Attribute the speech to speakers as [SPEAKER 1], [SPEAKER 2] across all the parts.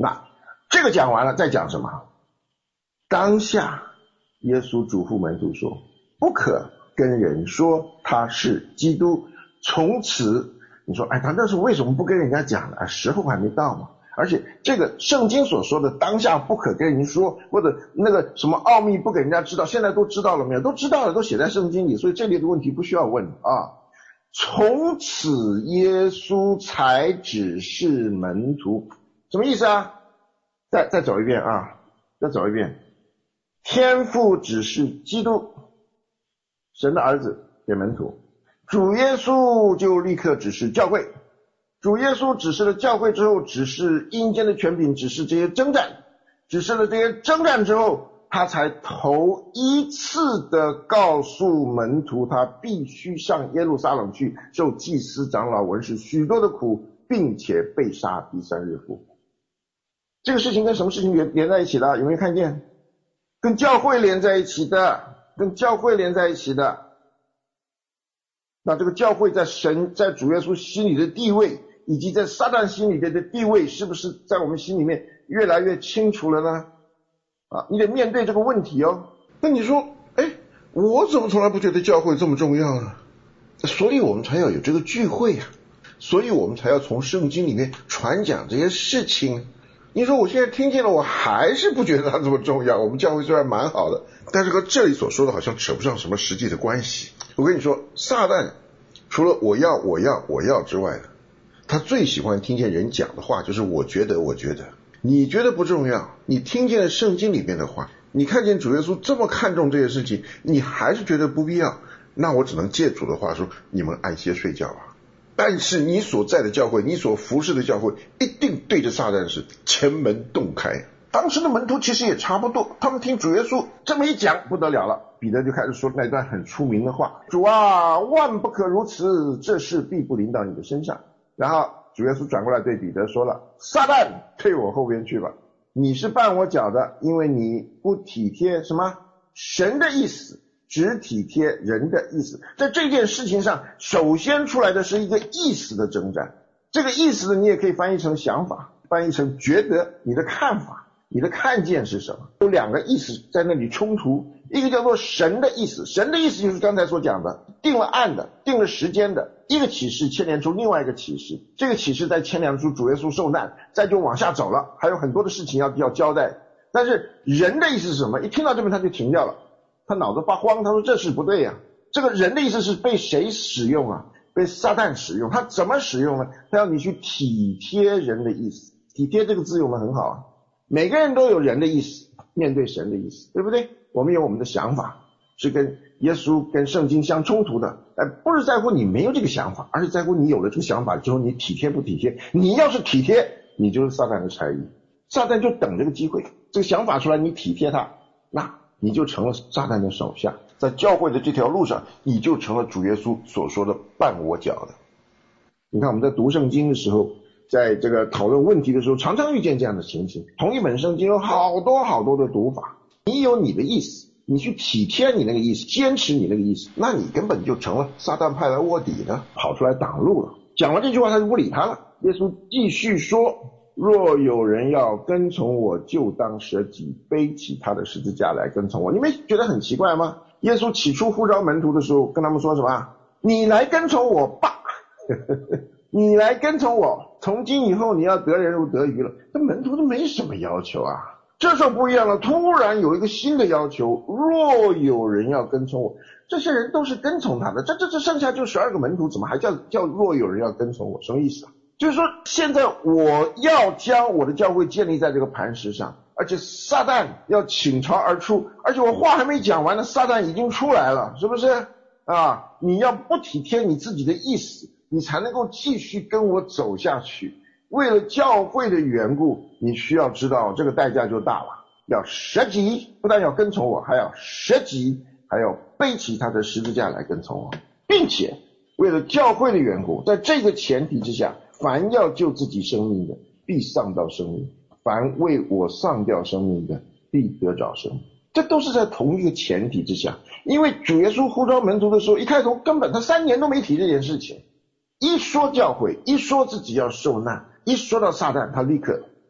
[SPEAKER 1] 那这个讲完了，再讲什么？当下耶稣嘱咐门徒说，不可跟人说他是基督。从此你说，他那是为什么不跟人家讲呢？时候还没到嘛。而且这个圣经所说的当下不可跟人说，或者那个什么奥秘不给人家知道，现在都知道了没有？都知道了，都写在圣经里，所以这类的问题不需要问啊。从此耶稣才指示门徒，什么意思啊？再走一遍啊，再走一遍。天父指示基督，神的儿子给门徒，主耶稣就立刻指示教会。主耶稣指示了教会之后，指示阴间的权柄，指示这些征战，指示了这些征战之后，他才头一次的告诉门徒，他必须上耶路撒冷去，受祭司长老文士许多的苦，并且被杀，第三日复活。这个事情跟什么事情连在一起的？有没有看见？跟教会连在一起的，跟教会连在一起的。那这个教会在神在主耶稣心里的地位，以及在撒旦心里的地位，是不是在我们心里面越来越清楚了呢？你得面对这个问题哦。那你说，我怎么从来不觉得教会这么重要呢？所以我们才要有这个聚会啊，所以我们才要从圣经里面传讲这些事情。你说我现在听见了，我还是不觉得它这么重要。我们教会虽然蛮好的，但是和这里所说的好像扯不上什么实际的关系。我跟你说，撒旦除了我要之外的，他最喜欢听见人讲的话就是我觉得。你觉得不重要，你听见了圣经里面的话，你看见主耶稣这么看重这些事情，你还是觉得不必要，那我只能借主的话说，你们安歇睡觉吧。但是你所在的教会，你所服侍的教会，一定对着撒旦是前门洞开。当时的门徒其实也差不多，他们听主耶稣这么一讲，不得了了，彼得就开始说那段很出名的话，主啊，万不可如此，这事必不临到你的身上。然后主耶稣转过来对彼得说了，撒旦，退我后边去吧，你是绊我脚的，因为你不体贴什么神的意思，只体贴人的意思。在这件事情上，首先出来的是一个意思的征战。这个意思呢，你也可以翻译成想法，翻译成觉得，你的看法，你的看见是什么。有两个意思在那里冲突，一个叫做神的意思，神的意思就是刚才所讲的，定了案的，定了时间的，一个启示牵连出另外一个启示，这个启示再牵连出主耶稣受难，再就往下走了，还有很多的事情要交代。但是人的意思是什么？一听到这边他就停掉了，他脑子发慌，他说这事不对啊。这个人的意思是被谁使用啊？被撒旦使用。他怎么使用呢？他要你去体贴人的意思。体贴这个字用得很好啊，每个人都有人的意思，面对神的意思，对不对？我们有我们的想法，是跟耶稣跟圣经相冲突的，不是在乎你没有这个想法，而是在乎你有了这个想法之后，你体贴不体贴。你要是体贴，你就是撒旦的差役，撒旦就等这个机会，这个想法出来，你体贴他，那你就成了撒旦的手下，在教会的这条路上，你就成了主耶稣所说的绊我脚的。你看我们在读圣经的时候，在这个讨论问题的时候，常常遇见这样的情形。同一本圣经有好多好多的读法，你有你的意思，你去体贴你那个意思，坚持你那个意思，那你根本就成了撒旦派来卧底的，跑出来挡路了。讲完这句话他就不理他了。耶稣继续说，若有人要跟从我，就当舍己，背起他的十字架来跟从我。你们觉得很奇怪吗？耶稣起初呼召门徒的时候跟他们说什么？你来跟从我吧你来跟从我，从今以后你要得人如得鱼了。这门徒都没什么要求啊。这时候不一样了，突然有一个新的要求，若有人要跟从我。这些人都是跟从他的，这剩下就12个门徒，怎么还叫若有人要跟从我？什么意思啊？就是说现在我要将我的教会建立在这个磐石上，而且撒旦要倾巢而出，而且我话还没讲完呢，撒旦已经出来了，是不是啊？你要不体贴你自己的意思，你才能够继续跟我走下去。为了教会的缘故，你需要知道这个代价就大了，要舍己，不但要跟从我，还要舍己，还要背起他的十字架来跟从我，并且为了教会的缘故，在这个前提之下，凡要救自己生命的，必丧掉生命；凡为我丧掉生命的，必得着生命。这都是在同一个前提之下。因为主耶稣呼召门徒的时候，一开头根本他3年都没提这件事情，一说教会，一说自己要受难，一说到撒旦，他立刻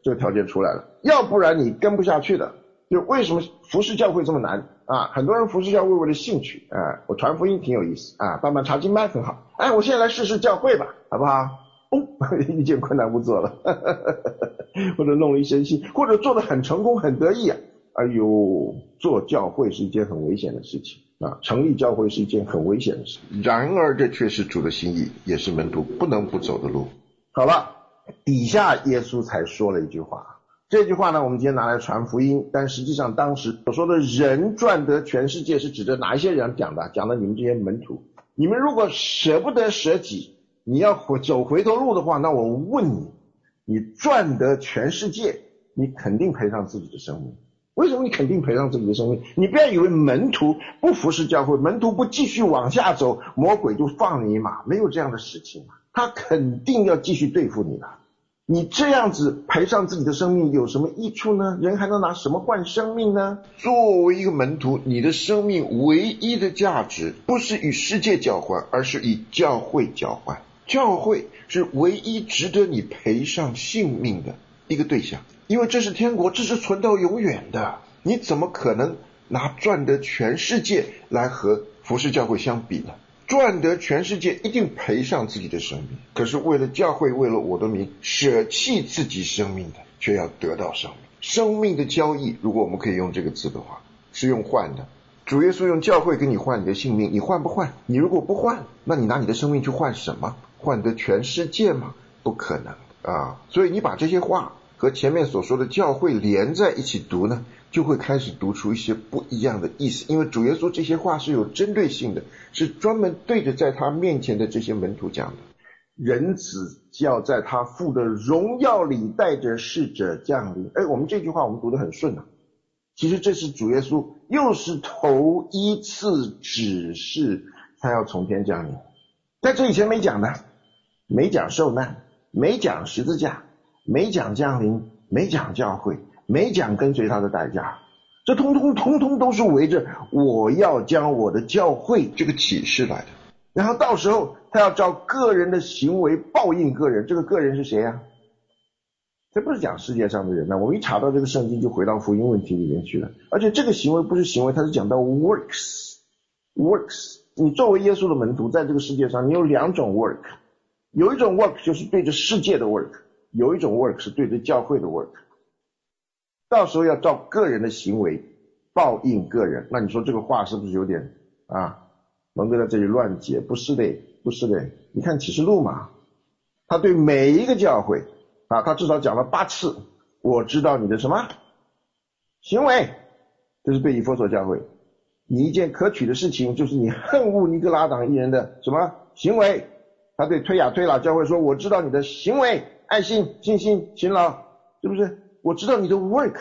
[SPEAKER 1] 这个条件出来了，要不然你跟不下去的。就为什么服侍教会这么难啊？很多人服侍教会为了兴趣啊，我传福音挺有意思啊，办办查经班很好，我现在来试试教会吧，好不好？遇见困难不做了或者弄了一身腥，或者做得很成功很得意啊，哎呦，做教会是一件很危险的事情啊，成立教会是一件很危险的事情。
[SPEAKER 2] 然而这却是主的心意，也是门徒不能不走的路。
[SPEAKER 1] 好了，底下耶稣才说了一句话，这句话呢我们今天拿来传福音，但实际上当时所说的人赚得全世界是指着哪一些人讲的？讲的你们这些门徒。你们如果舍不得舍己，你要走回头路的话，那我问你，你赚得全世界，你肯定赔上自己的生命。为什么你肯定赔上自己的生命？你不要以为门徒不服侍教会，门徒不继续往下走，魔鬼就放你一马，没有这样的事情，他肯定要继续对付你的。你这样子赔上自己的生命有什么益处呢？人还能拿什么换生命呢？
[SPEAKER 2] 作为一个门徒，你的生命唯一的价值不是与世界交换，而是与教会交换。教会是唯一值得你赔上性命的一个对象，因为这是天国，这是存到永远的。你怎么可能拿赚得全世界来和服侍教会相比呢？赚得全世界一定赔上自己的生命，可是为了教会，为了我的名，舍弃自己生命的，却要得到生命。生命的交易，如果我们可以用这个字的话，是用换的。主耶稣用教会跟你换你的性命，你换不换？你如果不换，那你拿你的生命去换什么？换得全世界吗？不可能啊！所以你把这些话和前面所说的教会连在一起读呢，就会开始读出一些不一样的意思。因为主耶稣这些话是有针对性的，是专门对着在他面前的这些门徒讲的。
[SPEAKER 1] 人子要在他父的荣耀里带着使者降临。我们这句话我们读得很顺啊。其实这是主耶稣又是头一次指示他要从天降临，在这以前没讲的，没讲受难，没讲十字架，没讲降临，没讲教会，没讲跟随他的代价，这通通都是围着我要将我的教会
[SPEAKER 2] 这个启示来的。
[SPEAKER 1] 然后到时候他要照个人的行为报应个人，这个个人是谁啊？这不是讲世界上的人呢，我们一查到这个圣经就回到福音问题里面去了。而且这个行为不是行为，它是讲到 works。你作为耶稣的门徒，在这个世界上你有两种 work， 有一种 work 就是对着世界的 work， 有一种 work 是对着教会的 work。到时候要照个人的行为报应个人，那你说这个话是不是有点蒙哥在这里乱解？不是的，你看启示录嘛，他对每一个教会他至少讲了8次，我知道你的什么行为，这是对以弗所教会。你一件可取的事情就是你恨恶尼哥拉党一人的什么行为。他对推雅推喇教会说，我知道你的行为，爱心、信心、勤劳，是不是？我知道你的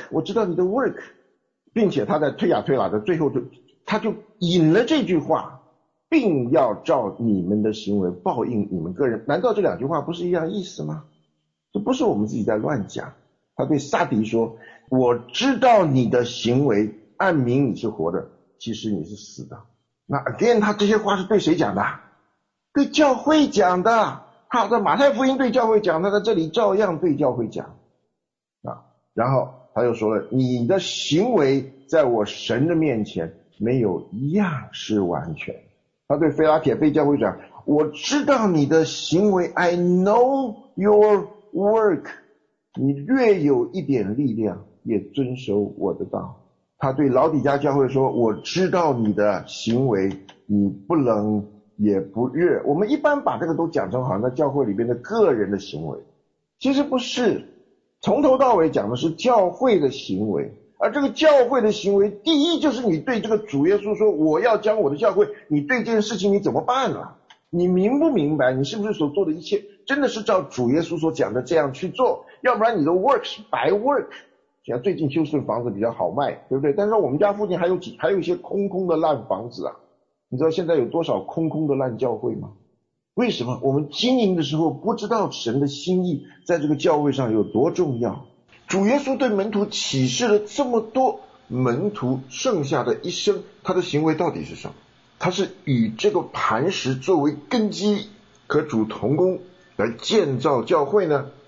[SPEAKER 1] work， 并且他在推雅推喇的最后他就引了这句话，并要照你们的行为报应你们个人。难道这两句话不是一样意思吗？这不是我们自己在乱讲。他对撒狄说，我知道你的行为，按名你是活的，其实你是死的。那 again 他这些话是对谁讲的？对教会讲的。他在马太福音对教会讲，他在这里照样对教会讲然后他又说了，你的行为在我神的面前没有一样是完全。他对腓拉铁非教会讲，我知道你的行为， I know your work， 你略有一点力量也遵守我的道。他对老底嘉教会说，我知道你的行为，你不冷也不热。我们一般把这个都讲成好像在教会里边的个人的行为，其实不是，从头到尾讲的是教会的行为。而这个教会的行为，第一就是你对这个主耶稣说，我要将我的教会，你对这件事情你怎么办了？你明不明白？你是不是所做的一切真的是照主耶稣所讲的这样去做？要不然你的 work 是白 work。像最近休斯顿房子比较好卖，对不对？但是我们家附近还有一些空的烂房子你知道现在有多少空的烂教会吗？为什么？我们经营的时候不知道神的心意在这个教会上有多重要。主耶稣对门徒启示了这么多，门徒剩下的一生，他的行为到底是什么？他是以这个磐石作为根基，和主同工来建造教会呢，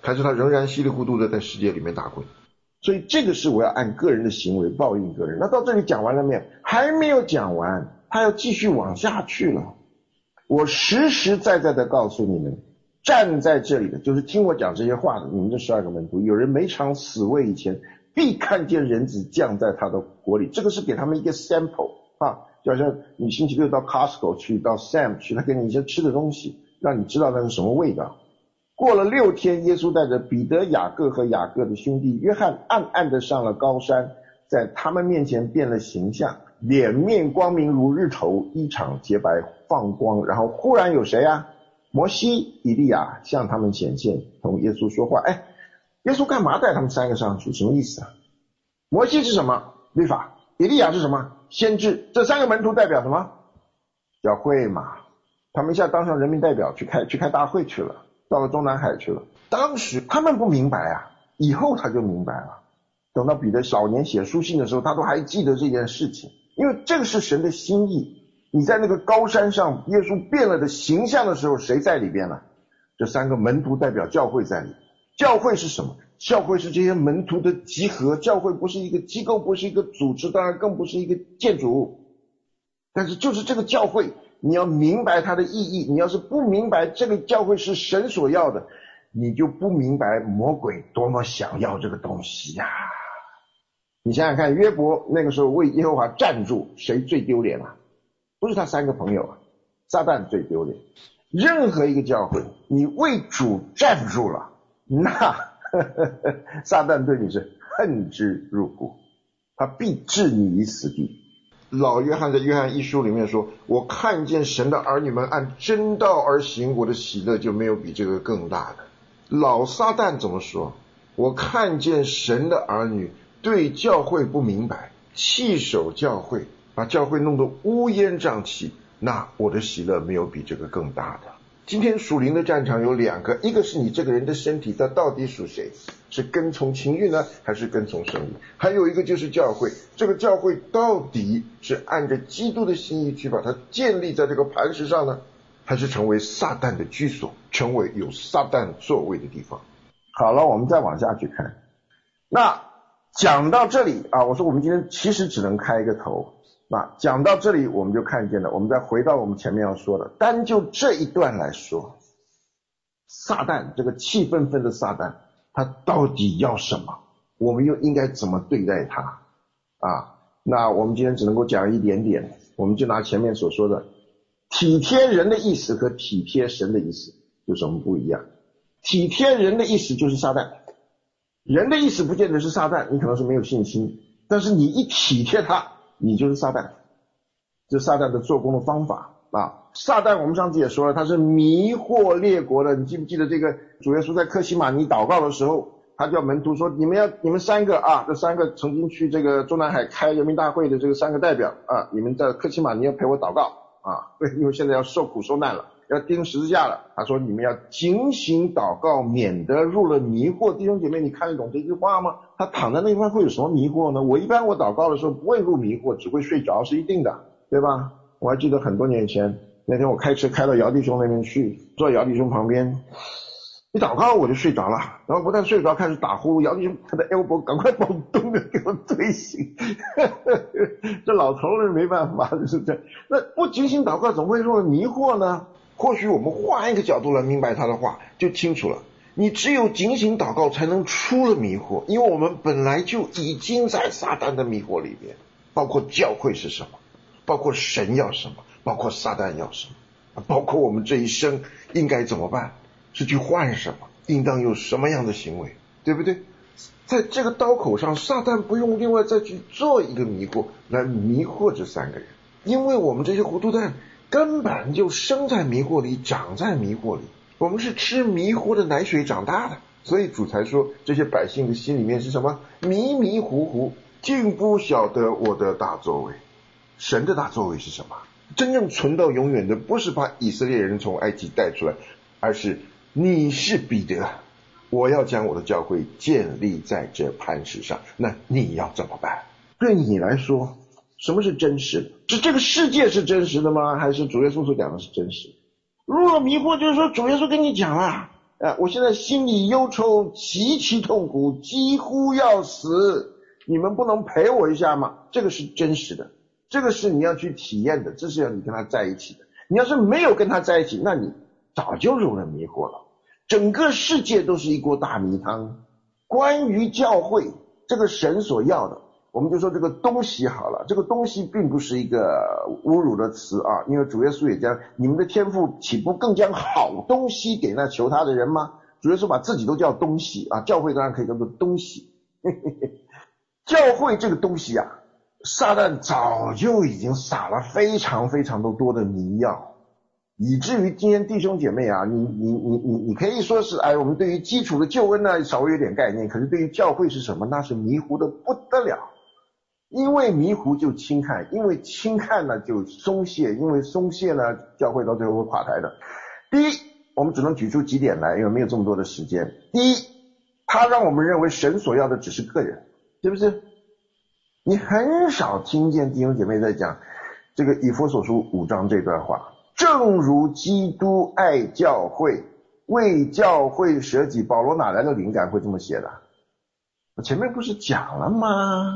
[SPEAKER 2] 还是他仍然稀里糊涂的在世界里面打滚？
[SPEAKER 1] 所以这个是我要按个人的行为报应个人。那到这里讲完了没有？还没有讲完，他要继续往下去了。我实实在在的告诉你们，站在这里的就是听我讲这些话的你们这12个门徒，有人没尝死味以前，必看见人子降在他的国里。这个是给他们一个 sample 啊，就好像你星期六到 Costco 去，到 Sam 去，他给你一些吃的东西，让你知道那是什么味道。过了6天，耶稣带着彼得、雅各和雅各的兄弟约翰暗暗的上了高山，在他们面前变了形象，脸面光明如日头，衣裳洁白放光。然后忽然有谁啊？摩西、以利亚向他们显现，同耶稣说话。耶稣干嘛带他们3个上去？什么意思啊？摩西是什么？律法。以利亚是什么？先知。这3个门徒代表什么？教会嘛。他们一下当上人民代表，去开大会去了，到了中南海去了。当时他们不明白啊，以后他就明白了。等到彼得早年写书信的时候，他都还记得这件事情，因为这个是神的心意。你在那个高山上，耶稣变了的形象的时候，谁在里边呢？这3个门徒代表教会在里面。教会是什么？教会是这些门徒的集合。教会不是一个机构，不是一个组织，当然更不是一个建筑物。但是就是这个教会，你要明白它的意义。你要是不明白这个教会是神所要的，你就不明白魔鬼多么想要这个东西呀。你想想看，约伯那个时候为耶和华站住，谁最丢脸啊？不是他3个朋友啊，撒旦最丢脸。任何一个教会，你为主站住了，那撒旦对你是恨之入骨，他必置你于死地。
[SPEAKER 2] 老约翰在约翰一书里面说，我看见神的儿女们按真道而行，我的喜乐就没有比这个更大的。老撒旦怎么说？我看见神的儿女对教会不明白，弃守教会，把教会弄得乌烟瘴气，那我的喜乐没有比这个更大的。今天属灵的战场有2个，一个是你这个人的身体，它到底属谁？是跟从情欲呢，还是跟从圣灵？还有一个就是教会，这个教会到底是按着基督的心意去把它建立在这个磐石上呢，还是成为撒旦的居所，成为有撒旦座位的地方？
[SPEAKER 1] 好了，我们再往下去看。那讲到这里啊，我说我们今天其实只能开一个头。那讲到这里我们就看见了，我们再回到我们前面要说的，单就这一段来说，撒旦这个气愤愤的撒旦，他到底要什么？我们又应该怎么对待他啊？那我们今天只能够讲一点点，我们就拿前面所说的体贴人的意思和体贴神的意思有什么不一样？体贴人的意思就是撒旦，人的意思不见得是撒旦，你可能是没有信心，但是你一体贴他，你就是撒旦。这撒旦的做工的方法啊。撒旦我们上次也说了，他是迷惑列国的。你记不记得这个主耶稣在客西马尼祷告的时候，他叫门徒说，你们3个啊，这3个曾经去这个中南海开人民大会的这个3个代表啊，你们在客西马尼要陪我祷告啊，因为现在要受苦受难了，要钉十字架了。他说你们要警醒祷告，免得入了迷惑。弟兄姐妹，你看得懂这句话吗？他躺在那地方会有什么迷惑呢？我一般祷告的时候不会入迷惑，只会睡着是一定的，对吧？我还记得很多年前，那天我开车开到姚弟兄那边去，坐在姚弟兄旁边，一祷告我就睡着了，然后不但睡着开始打呼，姚弟兄他的 elbow 赶快把我咚的给我推醒这老头儿没办法，就是这样。那不警醒祷告怎么会入了迷惑呢？
[SPEAKER 2] 或许我们换一个角度来明白他的话就清楚了。你只有警醒祷告才能出了迷惑，因为我们本来就已经在撒旦的迷惑里边，包括教会是什么，包括神要什么，包括撒旦要什么，包括我们这一生应该怎么办，是去换什么，应当有什么样的行为，对不对？在这个刀口上，撒旦不用另外再去做一个迷惑来迷惑这3个人，因为我们这些糊涂蛋根本就生在迷惑里，长在迷惑里，我们是吃迷糊的奶水长大的。所以主才说这些百姓的心里面是什么？迷迷糊糊，竟不晓得我的大作为。神的大作为是什么？真正存到永远的不是把以色列人从埃及带出来，而是你是彼得，我要将我的教会建立在这磐石上，那你要怎么办？
[SPEAKER 1] 对你来说什么是真实的？是这个世界是真实的吗？还是主耶稣所讲的是真实的？入了迷惑就是说主耶稣跟你讲了， 我现在心里忧愁，极其痛苦，几乎要死，你们不能陪我一下吗？这个是真实的，这个是你要去体验的，这是要你跟他在一起的。你要是没有跟他在一起，那你早就入了迷惑了。整个世界都是一锅大迷汤。关于教会，这个神所要的，我们就说这个东西好了，这个东西并不是一个侮辱的词啊，因为主耶稣也讲，你们的天父岂不更将好东西给那求他的人吗？主耶稣把自己都叫东西啊，教会当然可以叫做东西。教会这个东西啊，撒旦早就已经撒了非常非常多的迷药，以至于今天弟兄姐妹啊，你可以说是我们对于基础的救恩呢稍微有点概念，可是对于教会是什么，那是迷糊的不得了。因为迷糊就轻看，因为轻看呢就松懈，因为松懈呢教会到最后会垮台的。第一，我们只能举出几点来，因为没有这么多的时间。第一，他让我们认为神所要的只是个人，是不是？你很少听见弟兄姐妹在讲这个以弗所书5章这段话，正如基督爱教会，为教会舍己。保罗哪来的灵感会这么写的？我前面不是讲了吗？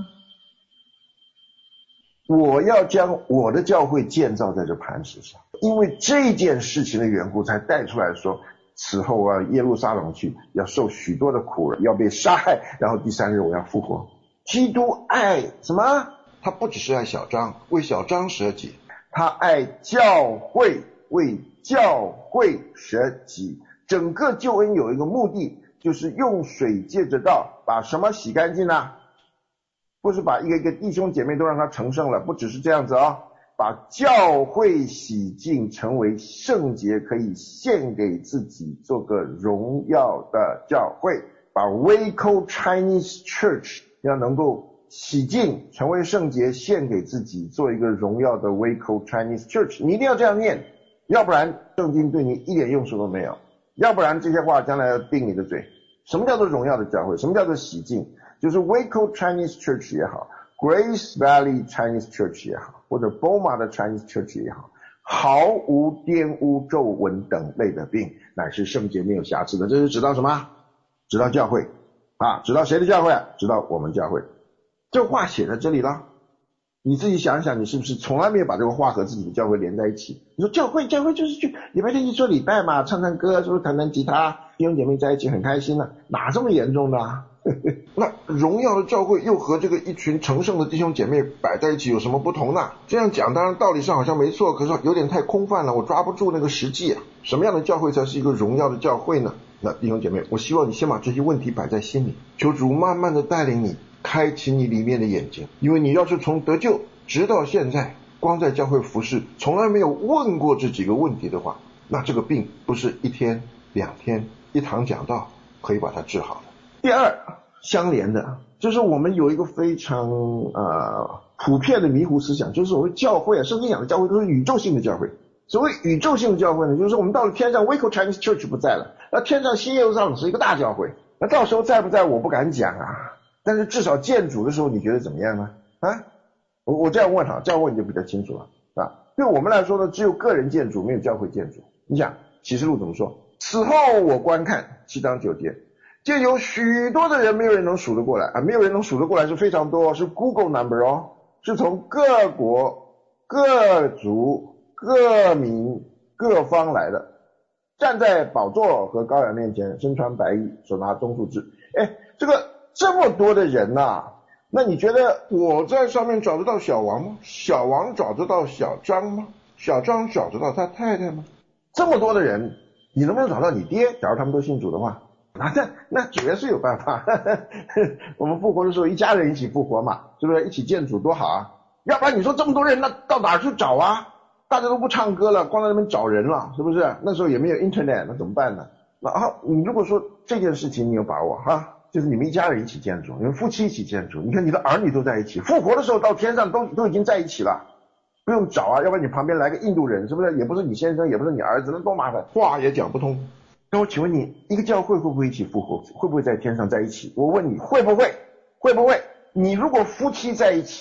[SPEAKER 1] 我要将我的教会建造在这磐石上，因为这件事情的缘故才带出来说，此后啊耶路撒冷去，要受许多的苦，要被杀害，然后第3日我要复活。基督爱什么？
[SPEAKER 2] 他不只是爱小章，为小章舍己，
[SPEAKER 1] 他爱教会，为教会舍己。整个救恩有一个目的，就是用水借着道把什么洗干净呢？不是把一个一个弟兄姐妹都让他成圣了，不只是这样子啊，把教会洗净，成为圣洁，可以献给自己，做个荣耀的教会。把 Waco Chinese Church 要能够洗净，成为圣洁，献给自己，做一个荣耀的 Waco Chinese Church。你一定要这样念，要不然圣经对你一点用处都没有，要不然这些话将来要定你的罪。什么叫做荣耀的教会？什么叫做洗净？就是 Waco Chinese Church 也好， Grace Valley Chinese Church 也好，或者 Boma 的 Chinese Church 也好，毫无玷污皱纹等类的病，乃是圣洁没有瑕疵的。这是指到什么？指到教会啊，指到谁的教会啊？指到我们教会。这话写在这里了，你自己想想，你是不是从来没有把这个话和自己的教会连在一起？你说教会就是去礼拜天去做礼拜嘛，唱唱歌，是不是弹弹吉他，弟兄姐妹在一起很开心呢？哪这么严重的啊？
[SPEAKER 2] 那荣耀的教会又和这个一群成圣的弟兄姐妹摆在一起有什么不同呢？这样讲当然道理上好像没错，可是有点太空泛了，我抓不住那个实际啊。什么样的教会才是一个荣耀的教会呢？那弟兄姐妹，我希望你先把这些问题摆在心里，求主慢慢的带领你，开启你里面的眼睛。因为你要是从得救直到现在光在教会服侍，从来没有问过这几个问题的话，那这个病不是1天2天一堂讲道可以把它治好的。
[SPEAKER 1] 第二，相连的就是我们有一个非常普遍的迷糊思想，就是所谓教会啊，圣经讲的教会都是宇宙性的教会。所谓宇宙性的教会呢，就是我们到了天上 Waco Chinese Church 不在了，那天上新耶路撒冷是一个大教会，那到时候在不在我不敢讲啊，但是至少见主的时候你觉得怎么样呢？我这样问哈，这样问你就比较清楚了啊。对我们来说呢，只有个人见主，没有教会见主。你想启示录怎么说？此后我观看7章9节，见有许多的人，没有人能数得过来啊，没有人能数得过来是非常多，是 Google number 哦，是从各国各族各民各方来的，站在宝座和羔羊面前，身穿白衣，手拿棕树枝。这么多的人啊，那你觉得
[SPEAKER 2] 我在上面找得到小王吗？小王找得到小张吗？小张找得到他太太吗？
[SPEAKER 1] 这么多的人，你能不能找到你爹？假如他们都信主的话，那主耶稣有办法。我们复活的时候一家人一起复活嘛，是不是？一起见主多好啊！要不然你说这么多人，那到哪儿去找啊？大家都不唱歌了，光在那边找人了，是不是？那时候也没有 internet， 那怎么办呢？你如果说这件事情你有把握就是你们一家人一起见主，你们夫妻一起见主，你看你的儿女都在一起，复活的时候到天上都已经在一起了，不用找啊，要不然你旁边来个印度人，是不是？也不是你先生，也不是你儿子，那多麻烦，
[SPEAKER 2] 话也讲不通。
[SPEAKER 1] 那我请问你，一个教会会不会一起复活？会不会在天上在一起？我问你，会不会？会不会？你如果夫妻在一起，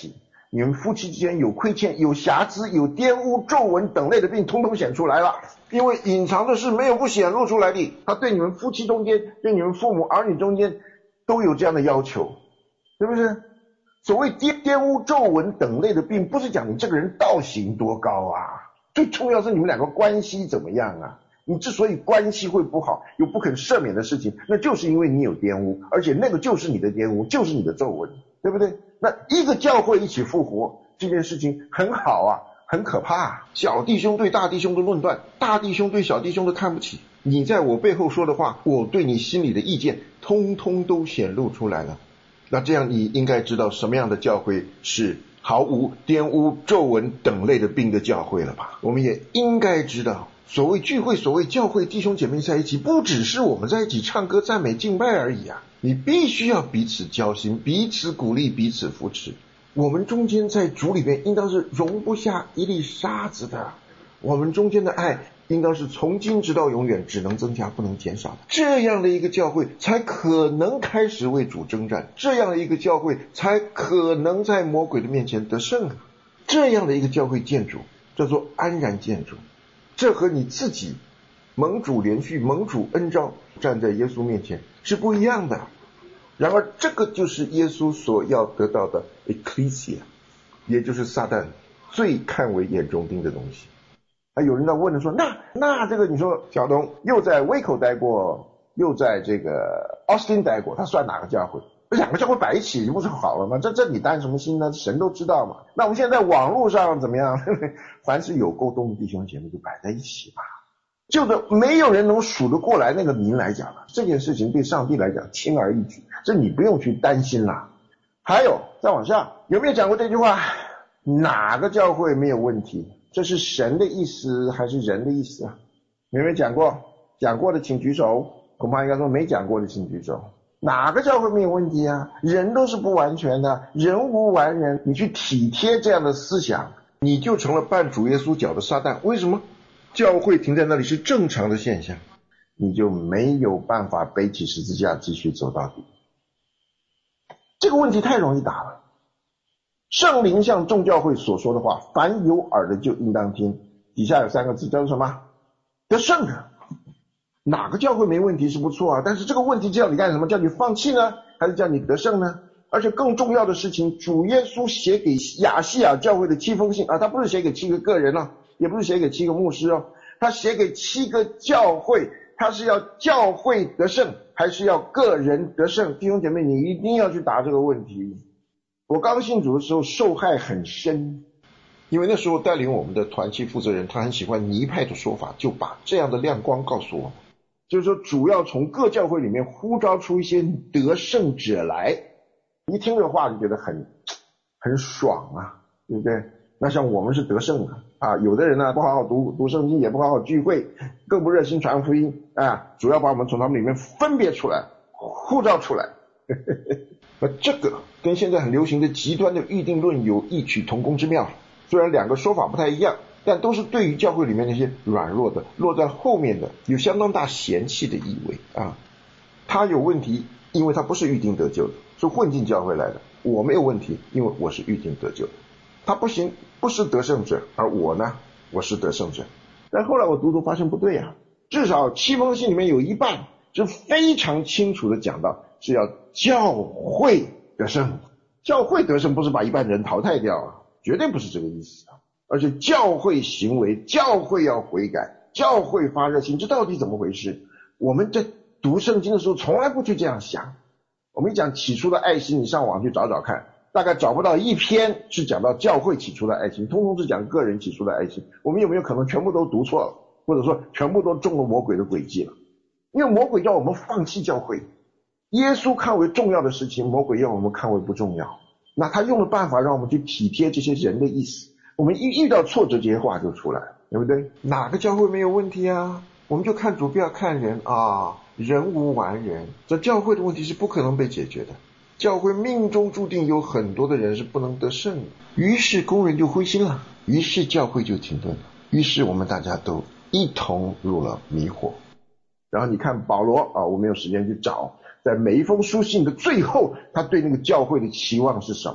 [SPEAKER 1] 你们夫妻之间有亏欠、有瑕疵、有玷污、皱纹等类的病，通通显出来了。因为隐藏的事没有不显露出来的，他对你们夫妻中间、对你们父母儿女中间都有这样的要求，是不是？所谓玷污、皱纹等类的病，不是讲你这个人道行多高啊，最重要是你们两个关系怎么样啊。你之所以关系会不好，有不肯赦免的事情，那就是因为你有玷污，而且那个就是你的玷污，就是你的皱纹，对不对？那一个教会一起复活，这件事情很好啊，很可怕啊。小弟兄对大弟兄的论断，大弟兄对小弟兄的看不起，你在我背后说的话，我对你心里的意见，通通都显露出来了。那这样你应该知道什么样的教会是毫无玷污、皱纹等类的病的教会了吧？我们也应该知道，所谓聚会，所谓教会，弟兄姐妹在一起，不只是我们在一起唱歌赞美敬拜而已啊，你必须要彼此交心，彼此鼓励，彼此扶持。我们中间在主里面应当是容不下一粒沙子的，我们中间的爱应当是从今直到永远，只能增加不能减少的。这样的一个教会才可能开始为主征战，这样的一个教会才可能在魔鬼的面前得胜。这样的一个教会建筑叫做安然建筑，这和你自己蒙主连续、蒙主恩召站在耶稣面前是不一样的。然而这个就是耶稣所要得到的 ecclesia， 也就是撒旦最看为眼中钉的东西。有人在问了说，那这个你说小东又在威口待过，又在这个奥斯汀待过，他算哪个教会？两个教会摆一起不是好了吗？这你担什么心呢？神都知道嘛。那我们现在在网络上怎么样？凡是有沟通的弟兄姐妹就摆在一起吧。就是没有人能数得过来那个名来讲了，这件事情对上帝来讲轻而易举，这你不用去担心啦。还有再往下，有没有讲过这句话？哪个教会没有问题？这是神的意思还是人的意思啊？有没有讲过？讲过的请举手。恐怕应该说没讲过的请举手。哪个教会没有问题啊？人都是不完全的，人无完人。你去体贴这样的思想，你就成了绊主耶稣脚的撒旦。为什么？教会停在那里是正常的现象，你就没有办法背起十字架继续走到底。这个问题太容易答了。圣灵向众教会所说的话，凡有耳的就应当听。底下有3个字叫做什么？得胜的。哪个教会没问题是不错啊，但是这个问题叫你干什么？叫你放弃呢，还是叫你得胜呢？而且更重要的事情，主耶稣写给亚细亚教会的7封信啊，他不是写给7个个人啊，也不是写给7个牧师哦，他写给7个教会，他是要教会得胜，还是要个人得胜？弟兄姐妹，你一定要去答这个问题。我刚信主的时候受害很深，因为那时候带领我们的团契负责人，他很喜欢尼派的说法，就把这样的亮光告诉我们，就是说主要从各教会里面呼召出一些得胜者来。一听这话就觉得很爽啊，对不对？那像我们是得胜的啊，有的人呢不好好读圣经，也不好好聚会，更不热心传福音啊，主要把我们从他们里面分别出来，呼召出来。那这个跟现在很流行的极端的预定论有异曲同工之妙，虽然两个说法不太一样，但都是对于教会里面那些软弱的、落在后面的有相当大嫌弃的意味啊。他有问题，因为他不是预定得救的，是混进教会来的。我没有问题，因为我是预定得救的。他不行，不是得胜者，而我呢，我是得胜者。但后来我读发现不对啊，至少7封信里面有一半是非常清楚的讲到是要教会得胜。教会得胜不是把一半人淘汰掉啊，绝对不是这个意思啊。而且教会行为，教会要悔改，教会发热心，这到底怎么回事？我们在读圣经的时候从来不去这样想。我们一讲起初的爱心，你上网去找找看，大概找不到一篇是讲到教会起初的爱心，通通是讲个人起初的爱心。我们有没有可能全部都读错了，或者说全部都中了魔鬼的诡计了？因为魔鬼要我们放弃教会，耶稣看为重要的事情，魔鬼要我们看为不重要。那他用的办法让我们去体贴这些人的意思，我们一遇到挫折，这些话就出来了，对不对？哪个教会没有问题啊？我们就看主，不要看人啊，人无完人。这教会的问题是不可能被解决的，教会命中注定有很多的人是不能得胜的。于是工人就灰心了，于是教会就停顿了，于是我们大家都一同入了迷惑。然后你看保罗啊，我没有时间去找，在每一封书信的最后，他对那个教会的期望是什么？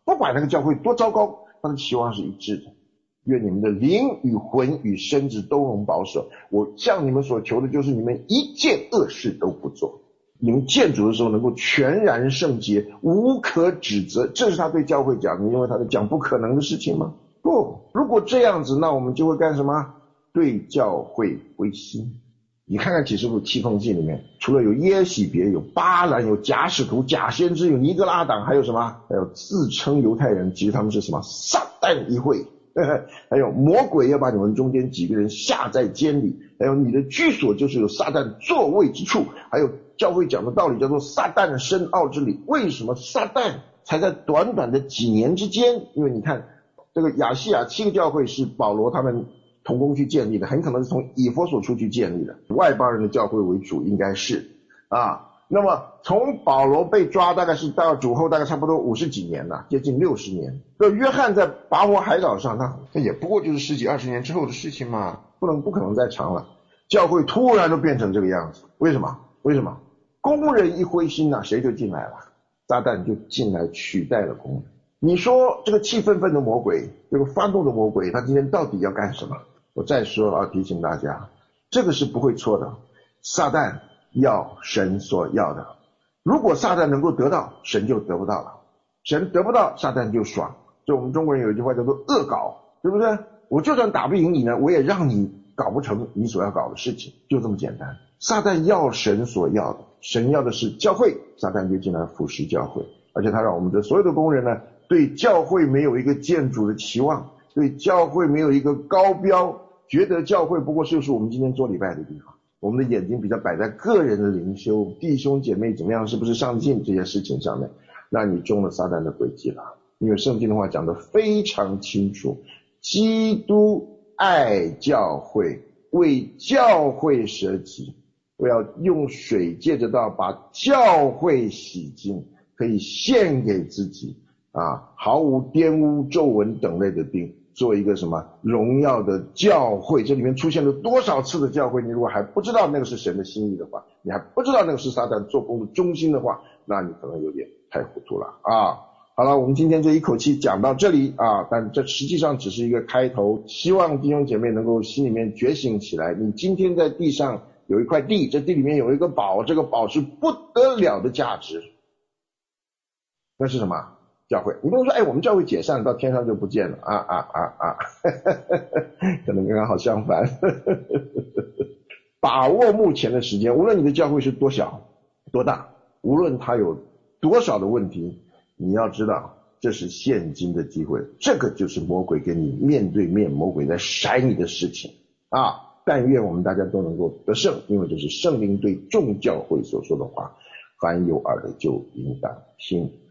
[SPEAKER 1] 不管那个教会多糟糕，他的期望是一致的。愿你们的灵与魂与身子都能保守。我向你们所求的就是你们一件恶事都不做，你们见主的时候能够全然圣洁，无可指责。这是他对教会讲的。你认为他在讲不可能的事情吗？不，如果这样子，那我们就会干什么？对教会灰心。你看看启示录七封记里面，除了有耶洗别，有巴兰，有假使徒、假先知，有尼格拉党，还有什么？还有自称犹太人，其实他们是什么？撒旦一会。还有魔鬼要把你们中间几个人下在监里，还有你的居所就是有撒旦座位之处，还有教会讲的道理叫做撒旦深奥之理。为什么撒旦才在短短的几年之间？因为你看这个亚细亚7个教会是保罗他们同工去建立的，很可能是从以弗所出去建立的，外邦人的教会为主，应该是那么从保罗被抓大概是到主后大概差不多50几年了，接近60年。这约翰在拔摩海岛上，
[SPEAKER 2] 那也不过就是10几20年之后的事情嘛，
[SPEAKER 1] 不可能再长了。教会突然就变成这个样子，为什么？工人一灰心谁就进来了？撒旦就进来取代了工人。你说这个气愤愤的魔鬼，这个发怒的魔鬼，他今天到底要干什么？我再说提醒大家，这个是不会错的。撒旦要神所要的，如果撒旦能够得到，神就得不到了；神得不到，撒旦就爽。就我们中国人有一句话叫做恶搞，对不对？我就算打不赢你呢，我也让你搞不成你所要搞的事情，就这么简单。撒旦要神所要的，神要的是教会，撒旦就进来腐蚀教会，而且他让我们的所有的工人呢，对教会没有一个建主的期望，对教会没有一个高标，觉得教会不过就是我们今天做礼拜的地方。我们的眼睛比较摆在个人的灵修，弟兄姐妹怎么样，是不是上进这些事情上面，那你中了撒旦的诡计了。因为圣经的话讲得非常清楚，基督爱教会，为教会舍己，我要用水借着道把教会洗净，可以献给自己毫无玷污皱纹等类的病，做一个什么荣耀的教会。这里面出现了多少次的教会，你如果还不知道那个是神的心意的话，你还不知道那个是撒旦做工的中心的话，那你可能有点太糊涂了好了，我们今天这一口气讲到这里但这实际上只是一个开头，希望弟兄姐妹能够心里面觉醒起来。你今天在地上有一块地，这地里面有一个宝，这个宝是不得了的价值。那是什么？教会。你不能说我们教会解散到天上就不见了可能刚刚好相反把握目前的时间，无论你的教会是多小多大，无论它有多少的问题，你要知道这是现今的机会，这个就是魔鬼跟你面对面，魔鬼在筛你的事情但愿我们大家都能够得胜，因为这是圣灵对众教会所说的话，凡有耳的就应当听。